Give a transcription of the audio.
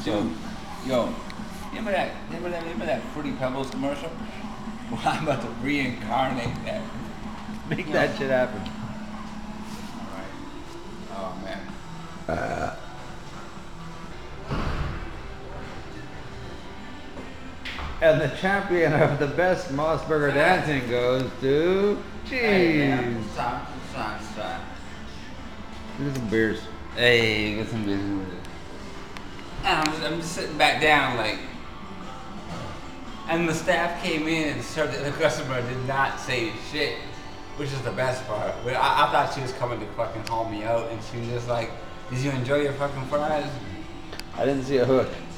So, yo, remember that Fruity Pebbles commercial? Well, I'm about to reincarnate that. Make that shit happen. All right. Oh man. And the champion of the best Mossburger dancing goes to Cheese. Stop. Here's some beers. Hey, get some business with it. And I'm just sitting back down like, and the staff came in and served it. The customer did not say shit, which is the best part. But I thought she was coming to fucking haul me out, and she was just like, "Did you enjoy your fucking fries?" I didn't see a hook.